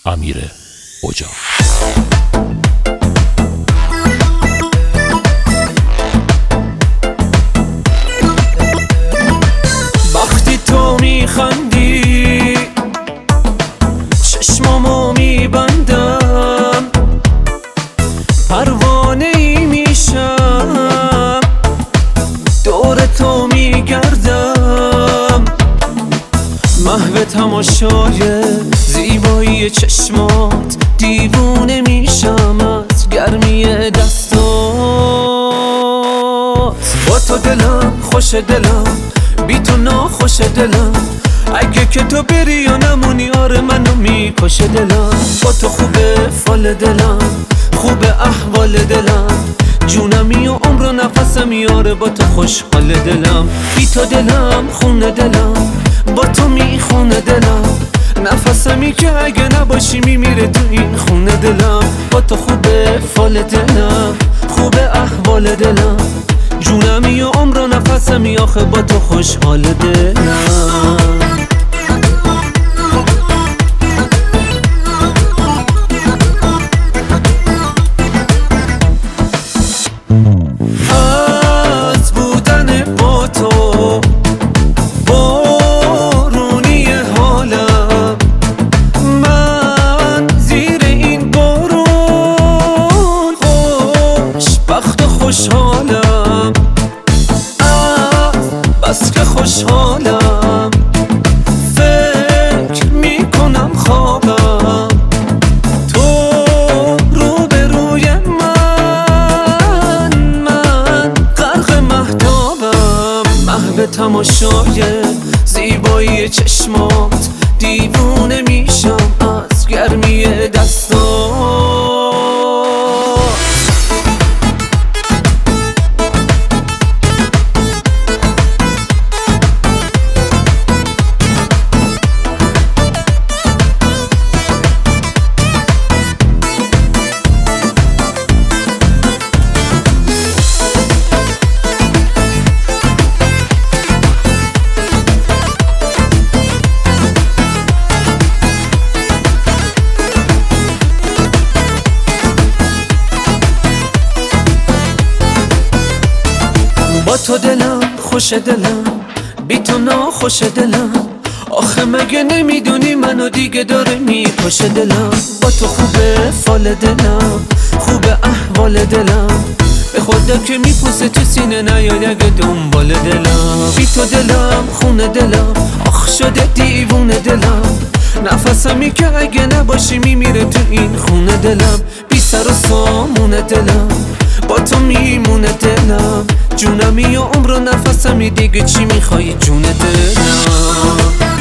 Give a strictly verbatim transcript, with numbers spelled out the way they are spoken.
امیر اجاق. وقتی تو میخندی چشمامو میبندم، پروانه ای میشم، دور تو میگردم، محو تماشای زیبایی چشمات، دیوونه میشم از گرمی دستات. با تو دلم خوش دلم، بی تو ناخوش دلم، اگه که تو بری یا نمونی آره منو میکشه دلم. با تو خوبه فال دلم، خوبه احوال دلم، جونمی و عمر و نفسم آره با تو خوشحال دلم. بی تو دلم خونه دلم، با تو میخونه دلم، نفسمی که اگه نباشی میمیره تو این خونه دلم. با تو خوبه فال دلم، خوبه احوال دلم، جونمی و عمر و نفسمی آخه با تو خوشحال دلم. از بودن با تو بارونی حالم، من زیر این بارون خوشبخت و خوشحالم، بس که خوشحالم، فکر میکنم خوابم، تو روبروی من، من غرق مهتابم، محو تماشای زیبایی چشمات، دیوونه میشم از گرمی دستات. با تو دلم خوش دلم، بی تو ناخوش دلم، آخه مگه نمیدونی منو دیگه داره میکشه دلم. با تو خوبه فال دلم، خوبه احوال دلم، به خدا که میپوسه تو سینه نیاد اگه دنبال دلم. بی تو دلم خونه دلم، آخ شده دیوونه دلم، نفسمی که اگه نباشی میمیره تو این خونه دلم. بی سر و سامونه دلم، با تو میمونه دلم، جونمی و عمر و نفسمی دیگه چی میخوای جون دلم.